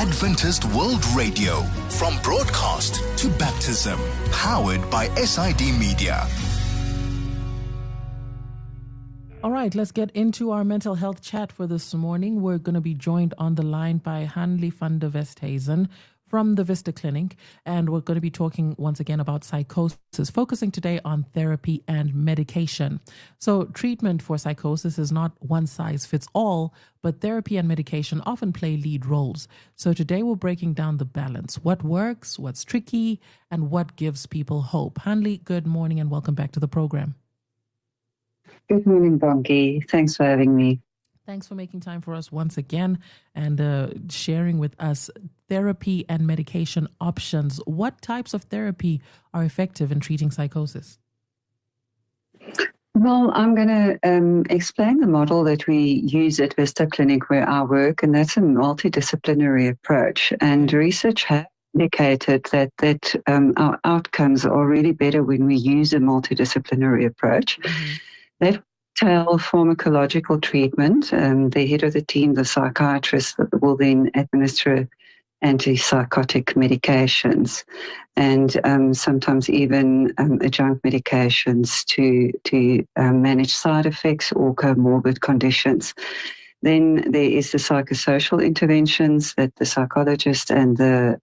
Adventist World Radio, from broadcast to baptism, powered by SID Media. All right, let's get into our mental health chat for this morning. We're going to be joined on the line by Hanlie van der Westhuizen from the Vista Clinic, and we're going to be talking once again about psychosis, focusing today on therapy and medication. So treatment for psychosis is not one size fits all, but therapy and medication often play lead roles. So today we're breaking down the balance, what works, what's tricky, and what gives people hope. Hanlie, good morning and welcome back to the program. Good morning, Bongi. Thanks for having me. Thanks for making time for us once again and sharing with us therapy and medication options. What types of therapy are effective in treating psychosis? Well, I'm going to explain the model that we use at Vista Clinic where I work, and that's a multidisciplinary approach. And research has indicated that our outcomes are really better when we use a multidisciplinary approach. Mm-hmm. That pharmacological treatment. The head of the team, the psychiatrist, will then administer antipsychotic medications and sometimes even adjunct medications to manage side effects or comorbid conditions. Then there is the psychosocial interventions that the psychologist and the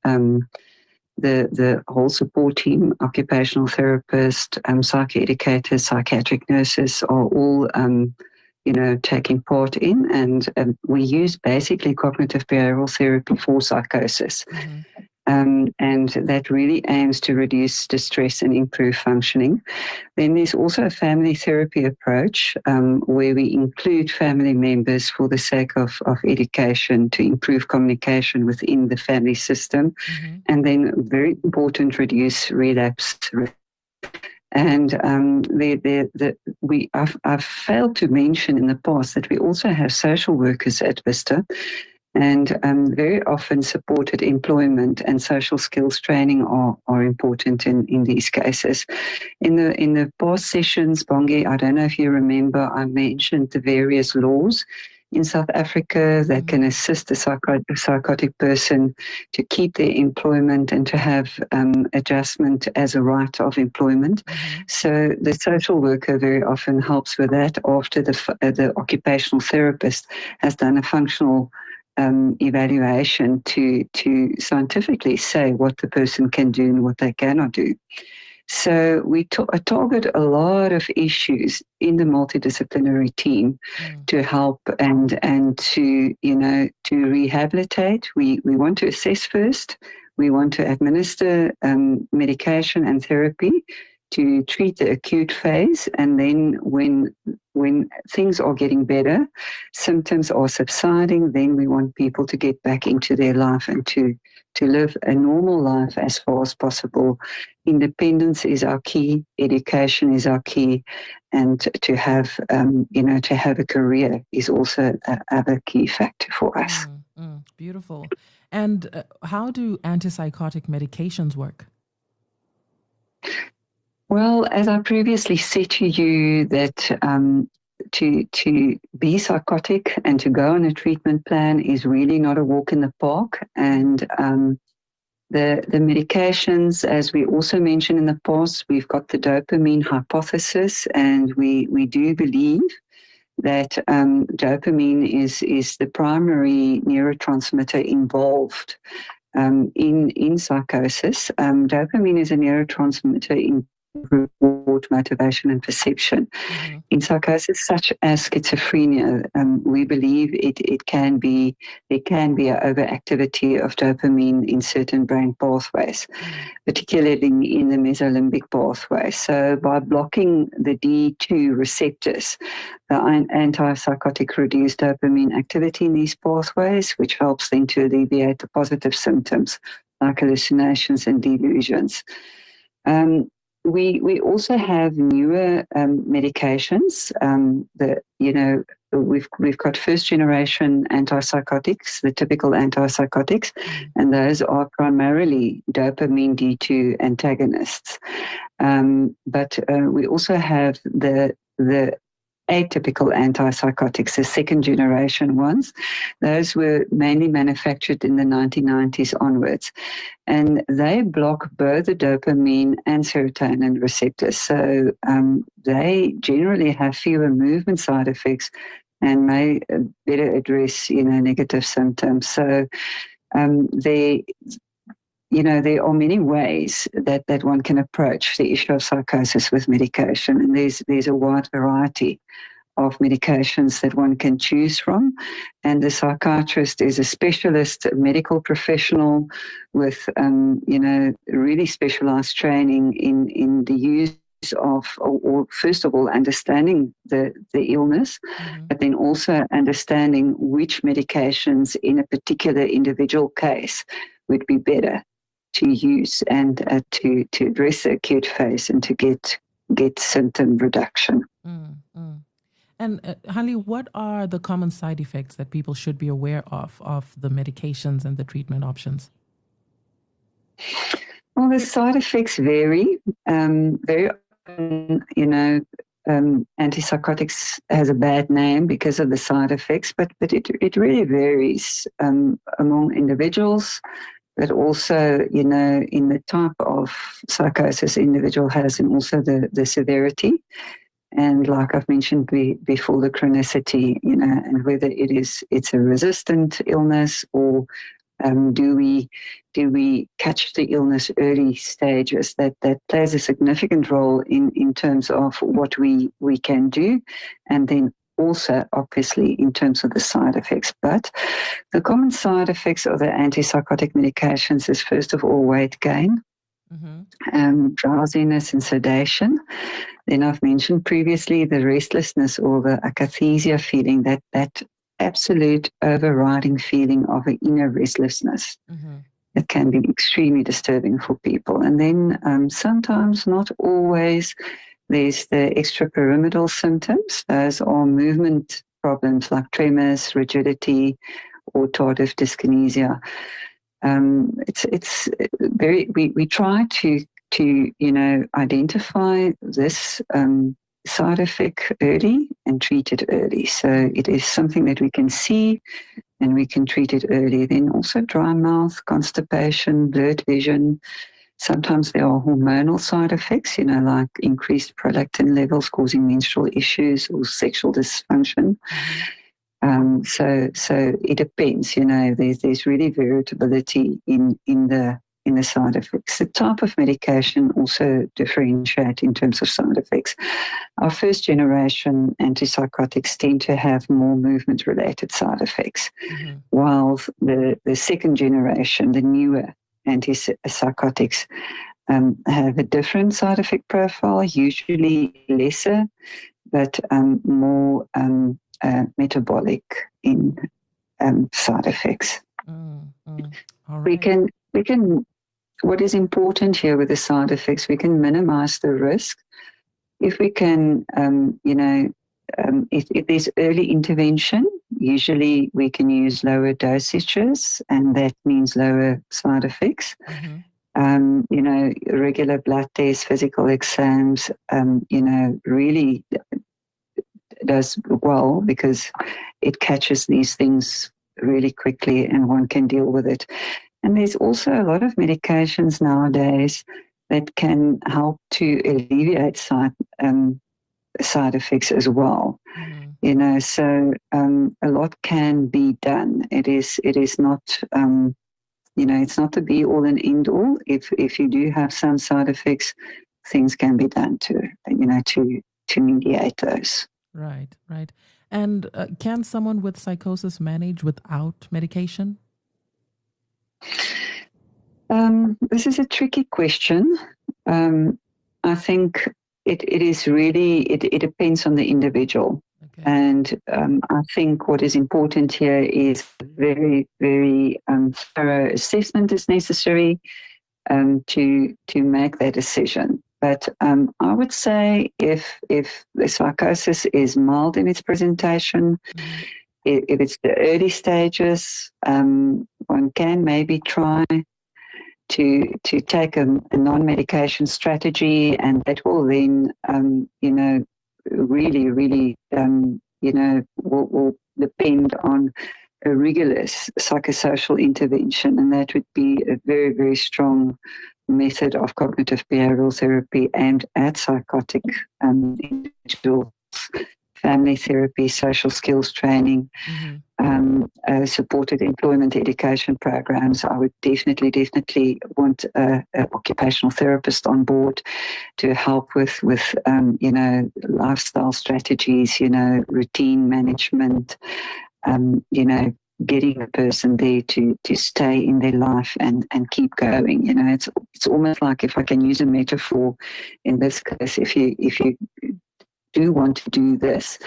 whole support team, occupational therapist, psychoeducators, psychiatric nurses are all, taking part in. And we use basically cognitive behavioral therapy for psychosis. Mm-hmm. And that really aims to reduce distress and improve functioning. Then there's also a family therapy approach where we include family members for the sake of education to improve communication within the family system. Mm-hmm. And then very important, reduce relapse. And I've failed to mention in the past that we also have social workers at Vista. And very often supported employment and social skills training are important in these cases. In the past sessions, Bongi, I don't know if you remember, I mentioned the various laws in South Africa that can assist a psychotic person to keep their employment and to have adjustment as a right of employment. Mm-hmm. So the social worker very often helps with that after the occupational therapist has done a functional evaluation to scientifically say what the person can do and what they cannot do. So we target a lot of issues in the multidisciplinary team to help and to rehabilitate. We want to assess first. We want to administer medication and therapy to treat the acute phase, and then when things are getting better, symptoms are subsiding, then we want people to get back into their life and to live a normal life as far as possible. Independence is our key, education is our key, and to have a career is also another key factor for us. Beautiful. And how do antipsychotic medications work? Well, as I previously said to you, that to be psychotic and to go on a treatment plan is really not a walk in the park. And the medications, as we also mentioned in the past, we've got the dopamine hypothesis, and we do believe that dopamine is the primary neurotransmitter involved in psychosis. Dopamine is a neurotransmitter in reward, motivation, and perception. Mm-hmm. In psychosis such as schizophrenia, we believe there can be an overactivity of dopamine in certain brain pathways, particularly in the mesolimbic pathway. So by blocking the D2 receptors, the antipsychotic reduce dopamine activity in these pathways, which helps them to alleviate the positive symptoms like hallucinations and delusions. We also have newer medications. We've got first generation antipsychotics, the typical antipsychotics, and those are primarily dopamine D2 antagonists. But we also have the atypical antipsychotics, the second generation ones. Those were mainly manufactured in the 1990s onwards. And they block both the dopamine and serotonin receptors. So they generally have fewer movement side effects and may better address, negative symptoms. So there are many ways that one can approach the issue of psychosis with medication, and there's a wide variety of medications that one can choose from. And the psychiatrist is a specialist, a medical professional with, really specialized training in the use of, or first of all, understanding the illness, but then also understanding which medications in a particular individual case would be better to use and to address the acute phase and to get symptom reduction. And Hanli, what are the common side effects that people should be aware of the medications and the treatment options? Well, the side effects vary. Very often, antipsychotics has a bad name because of the side effects, but it really varies among individuals, but also, in the type of psychosis the individual has, and also the severity. And like I've mentioned before, the chronicity, and whether it's a resistant illness, or do we catch the illness early stages? That plays a significant role in terms of what we can do, and then also obviously in terms of the side effects. But the common side effects of the antipsychotic medications is first of all weight gain, drowsiness and sedation. Then I've mentioned previously the restlessness or the akathisia feeling, that absolute overriding feeling of an inner restlessness. That can be extremely disturbing for people. And then sometimes, not always, there's the extrapyramidal symptoms. Those are movement problems like tremors, rigidity, or tardive dyskinesia. It's very. We try to identify this side effect early and treat it early. So it is something that we can see and we can treat it early. Then also dry mouth, constipation, blurred vision. Sometimes there are hormonal side effects, like increased prolactin levels causing menstrual issues or sexual dysfunction. So it depends, there's really variability in the side effects. The type of medication also differentiate in terms of side effects. Our first generation antipsychotics tend to have more movement-related side effects, while the second generation, the newer antipsychotics, have a different side effect profile, usually lesser, but more metabolic in side effects. All right. We can. What is important here with the side effects, we can minimize the risk if we can. If there's early intervention, usually we can use lower dosages, and that means lower side effects. Regular blood tests, physical exams, really does well because it catches these things really quickly and one can deal with it. And there's also a lot of medications nowadays that can help to alleviate side effects as well. So a lot can be done. It is not it's not the be all and end all. If you do have some side effects, things can be done to mediate those. Right. And can someone with psychosis manage without medication? This is a tricky question. I think it is really, it depends on the individual. Okay. And I think what is important here is very, very thorough assessment is necessary to make that decision. But I would say if the psychosis is mild in its presentation, if it's the early stages, one can maybe try to take a non-medication strategy, and that will then, really, really, will depend on a rigorous psychosocial intervention, and that would be a very, very strong method of cognitive behavioral therapy aimed at psychotic individuals, family therapy, social skills training, supported employment education programs. I would definitely want an occupational therapist on board to help with lifestyle strategies, routine management, getting a person there to stay in their life and keep going. It's almost like, if I can use a metaphor in this case, if you do want to do this,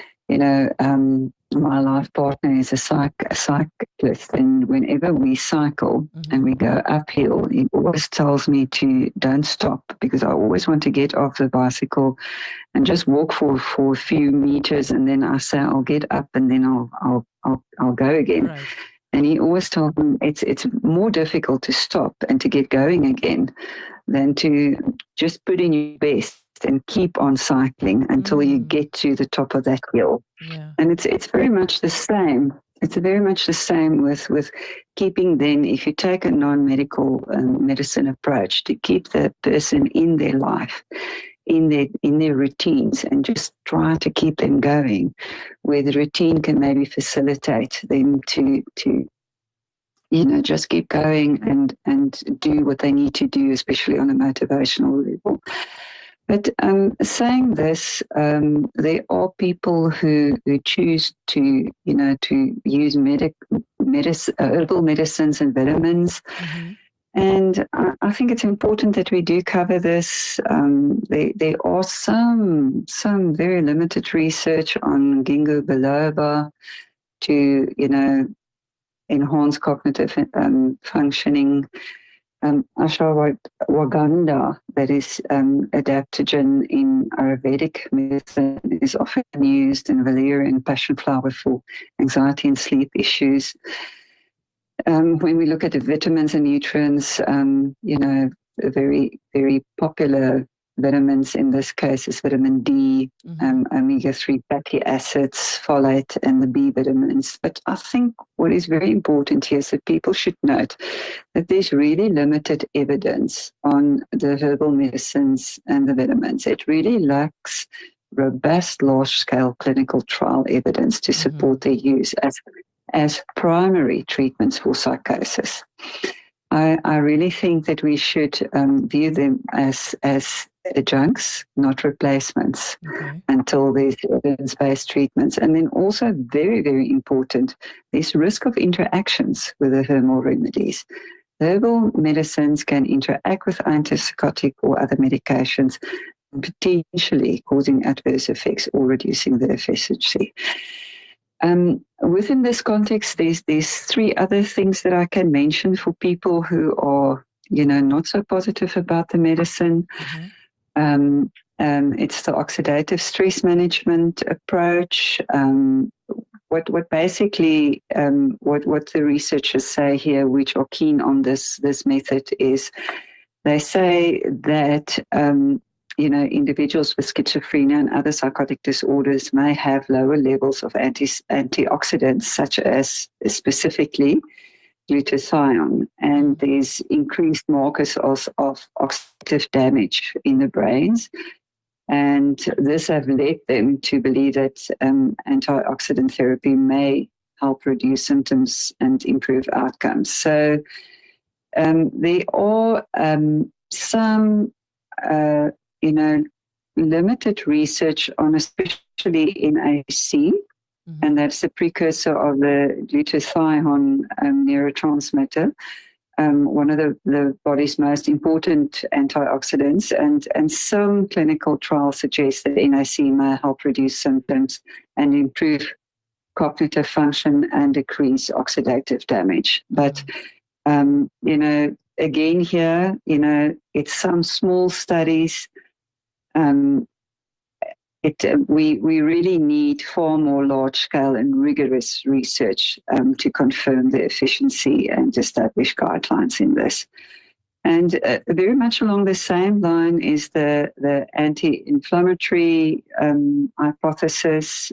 my life partner is a cyclist, and whenever we cycle and we go uphill, he always tells me to don't stop, because I always want to get off the bicycle and just walk for a few meters, and then I say I'll get up and then I'll go again. Right. And he always tells me it's more difficult to stop and to get going again than to just put in your best and keep on cycling until you get to the top of that hill. Yeah. And it's very much the same. It's very much the same with keeping then, if you take a non-medical medicine approach, to keep the person in their life, in their routines, and just try to keep them going, where the routine can maybe facilitate them to just keep going and do what they need to do, especially on a motivational level. But saying this, there are people who choose to use herbal medicines and vitamins. And I think it's important that we do cover this. There are some very limited research on ginkgo biloba to enhance cognitive functioning. Ashwagandha, that is adaptogen in Ayurvedic medicine, is often used, in valerian, passion flower, for anxiety and sleep issues. When we look at the vitamins and nutrients, very, very popular vitamins in this case is vitamin D, omega-3 fatty acids, folate, and the B vitamins. But I think what is very important here is that people should note that there's really limited evidence on the herbal medicines and the vitamins. It really lacks robust, large-scale clinical trial evidence to support their use as primary treatments for psychosis. I really think that we should view them as adjuncts, not replacements, until there's evidence-based treatments. And then also, very, very important, there's risk of interactions with the herbal remedies. Herbal medicines can interact with antipsychotic or other medications, potentially causing adverse effects or reducing their efficacy. Within this context, there's three other things that I can mention for people who are, not so positive about the medicine. It's the oxidative stress management approach. What basically what the researchers say here, which are keen on this method, is they say that individuals with schizophrenia and other psychotic disorders may have lower levels of antioxidants, such as specifically glutathione, and there's increased markers of oxidative damage in the brains. And this have led them to believe that antioxidant therapy may help reduce symptoms and improve outcomes. So there are some, limited research on especially NAC, and that's the precursor of the glutathione neurotransmitter, one of the body's most important antioxidants. And some clinical trials suggest that NAC may help reduce symptoms and improve cognitive function and decrease oxidative damage. But, again here, it's some small studies. We really need far more large-scale and rigorous research to confirm the efficiency and establish guidelines in this. And very much along the same line is the anti-inflammatory hypothesis.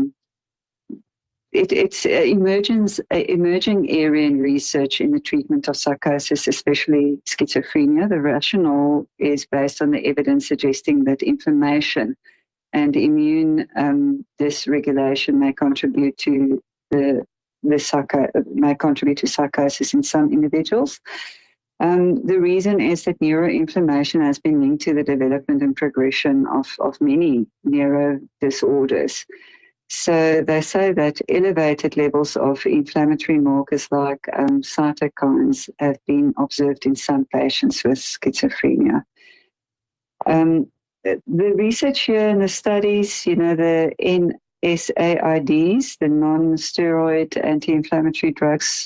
It's emerging area in research in the treatment of psychosis, especially schizophrenia. The rationale is based on the evidence suggesting that inflammation and immune dysregulation may contribute to psychosis in some individuals. The reason is that neuroinflammation has been linked to the development and progression of many neuro disorders. So they say that elevated levels of inflammatory markers like cytokines have been observed in some patients with schizophrenia. The research here in the studies, the NSAIDs, the non-steroid anti-inflammatory drugs,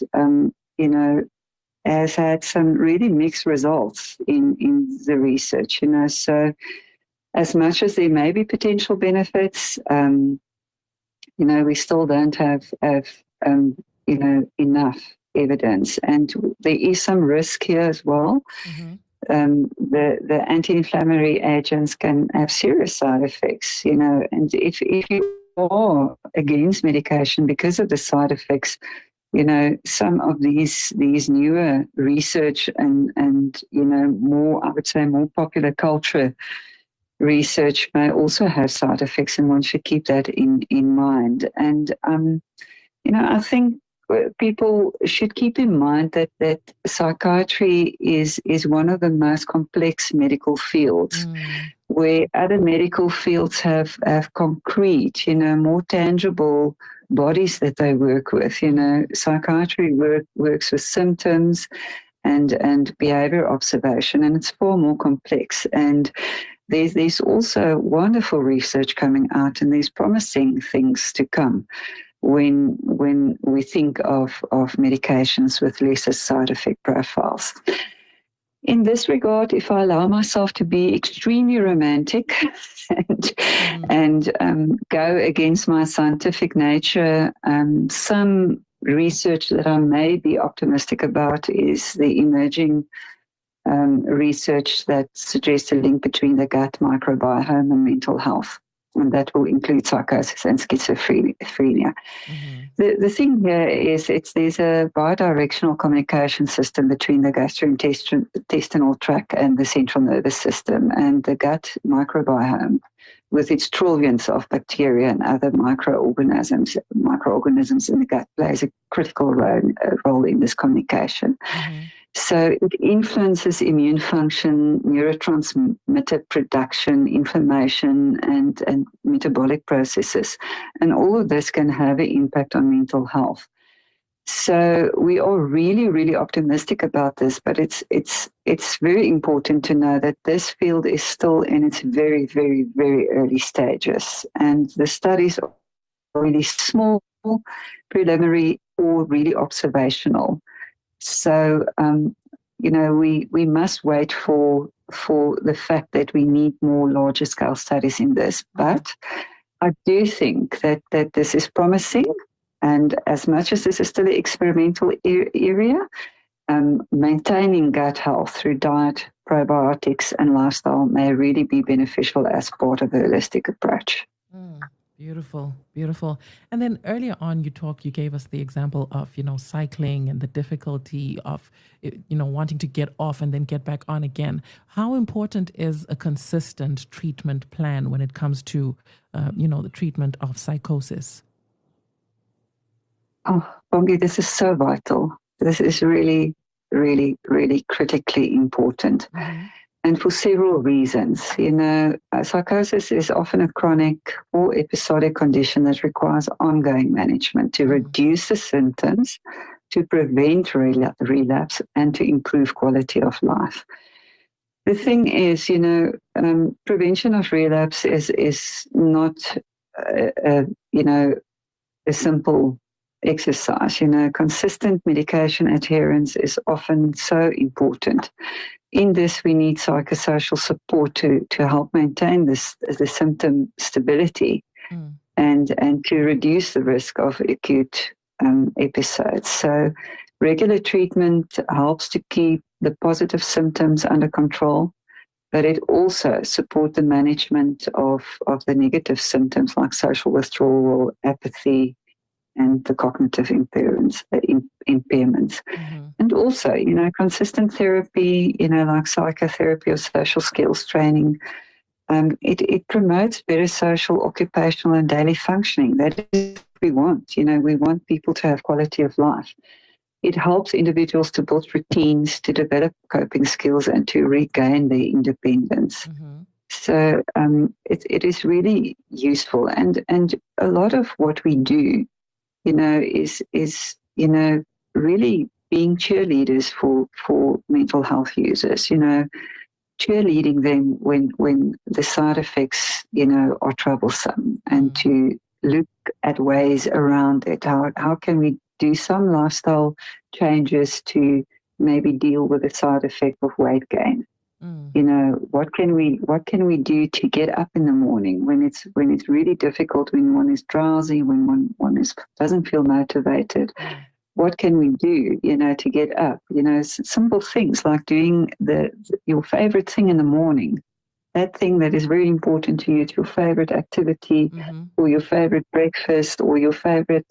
has had some really mixed results in the research, So as much as there may be potential benefits, we still don't have enough evidence. And there is some risk here as well. Mm-hmm. The anti-inflammatory agents can have serious side effects, and if you are against medication because of the side effects, some of these newer research and more, I would say, more popular culture research may also have side effects, and one should keep that in mind. And, I think people should keep in mind that psychiatry is one of the most complex medical fields, where other medical fields have concrete, more tangible bodies that they work with. Psychiatry works with symptoms and behavior observation, and it's far more complex. And there's also wonderful research coming out, and there's promising things to come when we think of medications with lesser side effect profiles. In this regard, if I allow myself to be extremely romantic and go against my scientific nature, some research that I may be optimistic about is the emerging research that suggests a link between the gut microbiome and mental health, and that will include psychosis and schizophrenia. Mm-hmm. The thing here is there's a bidirectional communication system between the gastrointestinal tract and the central nervous system, and the gut microbiome, with its trillions of bacteria and other microorganisms in the gut, plays a critical role in this communication. Mm-hmm. So it influences immune function, neurotransmitter production, inflammation, and metabolic processes. And all of this can have an impact on mental health. So we are really, really optimistic about this, but it's very important to know that this field is still in its very, very, very early stages. And the studies are really small, preliminary, or really observational. So, we must wait for the fact that we need more larger scale studies in this. But I do think that this is promising. And as much as this is still an experimental area, maintaining gut health through diet, probiotics, and lifestyle may really be beneficial as part of a holistic approach. Beautiful, beautiful. And then earlier on, you gave us the example of, cycling and the difficulty of, wanting to get off and then get back on again. How important is a consistent treatment plan when it comes to, the treatment of psychosis? Oh, Bongi, this is so vital. This is really, really, really critically important. Mm-hmm. And for several reasons. Psychosis is often a chronic or episodic condition that requires ongoing management to reduce the symptoms, to prevent relapse, and to improve quality of life. The thing is, prevention of relapse is not, a simple exercise. Consistent medication adherence is often so important. In this, we need psychosocial support to help maintain the symptom stability and to reduce the risk of acute episodes. So Regular treatment helps to keep the positive symptoms under control, but it also supports the management of the negative symptoms like social withdrawal, apathy, and the cognitive impairments. And also, consistent therapy, like psychotherapy or social skills training, it promotes better social, occupational, and daily functioning. That is what we want. We want people to have quality of life. It helps individuals to build routines, to develop coping skills, and to regain their independence. So it is really useful. And a lot of what we do, is really being cheerleaders for mental health users, cheerleading them when the side effects, are troublesome, and to look at ways around it. How can we do some lifestyle changes to maybe deal with the side effect of weight gain? What can we do to get up in the morning when it's really difficult, when one is drowsy, when one doesn't feel motivated? What can we do, to get up? Simple things like doing your favorite thing in the morning, that thing that is very important to you. It's your favorite activity, or your favorite breakfast, or your favorite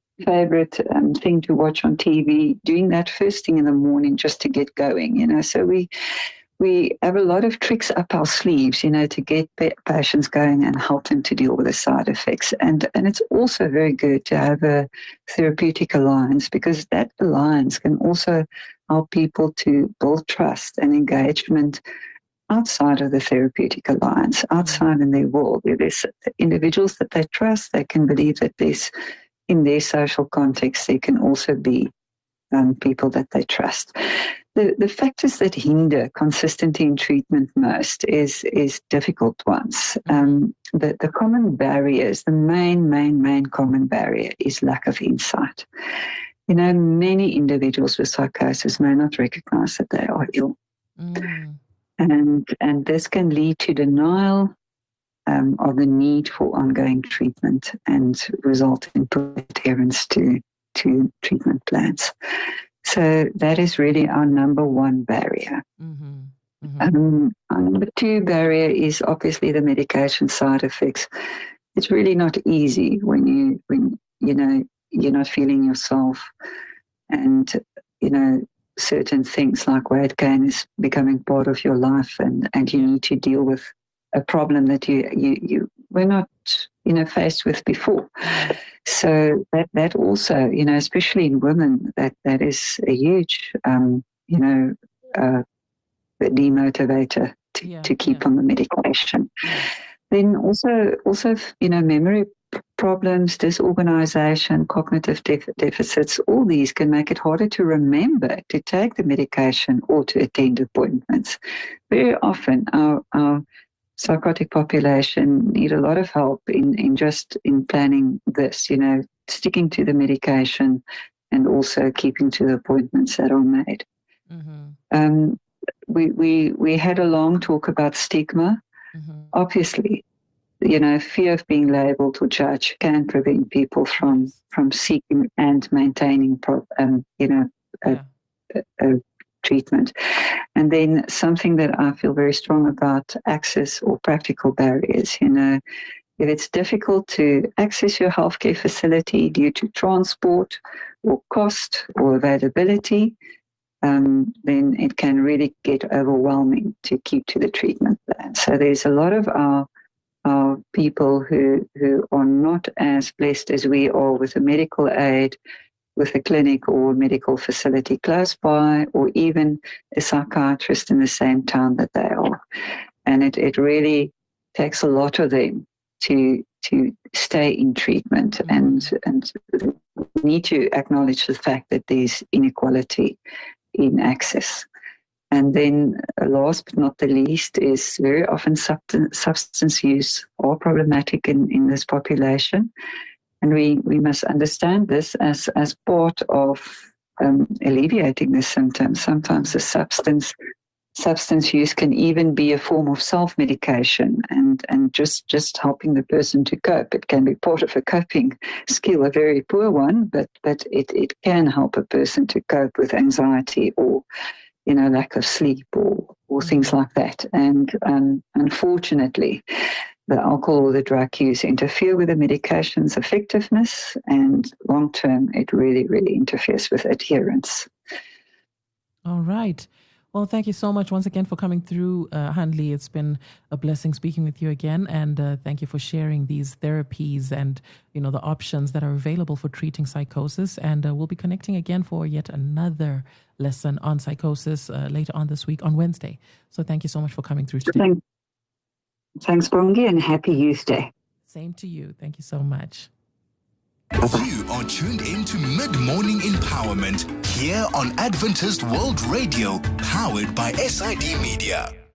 thing to watch on TV. Doing that first thing in the morning just to get going. So we have a lot of tricks up our sleeves, to get patients going and help them to deal with the side effects. And it's also very good to have a therapeutic alliance, because that alliance can also help people to build trust and engagement outside of the therapeutic alliance, outside in their world. Where there's individuals that they trust, they can believe that in their social context, there can also be people that they trust. The factors that hinder consistency in treatment most is difficult ones. The common barriers, the main common barrier is lack of insight. Many individuals with psychosis may not recognize that they are ill. And this can lead to denial of the need for ongoing treatment and result in adherence to treatment plans. So that is really our number one barrier. Our number two barrier is obviously the medication side effects. It's really not easy when you're not feeling yourself, and certain things like weight gain is becoming part of your life, and you need to deal with a problem that you were not faced with before. So that also, especially in women, that is a huge demotivator to keep on the medication. Then also memory problems, disorganization, cognitive deficits, all these can make it harder to remember to take the medication or to attend appointments. Very often our psychotic population need a lot of help in planning this, sticking to the medication and also keeping to the appointments that are made. We had a long talk about stigma. Obviously, fear of being labeled or judged can prevent people from seeking and maintaining treatment. And then something that I feel very strong about, access or practical barriers. If it's difficult to access your healthcare facility due to transport or cost or availability, then it can really get overwhelming to keep to the treatment plan. So there's a lot of our people who are not as blessed as we are with a medical aid, with a clinic or medical facility close by, or even a psychiatrist in the same town that they are. And it really takes a lot of them to stay in treatment, and we need to acknowledge the fact that there's inequality in access. And then last but not the least is very often substance use are problematic in this population. And we must understand this as part of alleviating the symptoms. Sometimes the substance substance use can even be a form of self-medication and just helping the person to cope. It can be part of a coping skill, a very poor one, but it can help a person to cope with anxiety or, lack of sleep or things like that. And unfortunately, the alcohol or the drug use interfere with the medication's effectiveness, and long-term, it really, really interferes with adherence. All right. Well, thank you so much once again for coming through, Handley. It's been a blessing speaking with you again, and thank you for sharing these therapies and, the options that are available for treating psychosis. And we'll be connecting again for yet another lesson on psychosis later on this week on Wednesday. So thank you so much for coming through today. Thanks, Bongi, and happy Youth Day. Same to you. Thank you so much. You are tuned in to Mid-Morning Empowerment here on Adventist World Radio, powered by SID Media.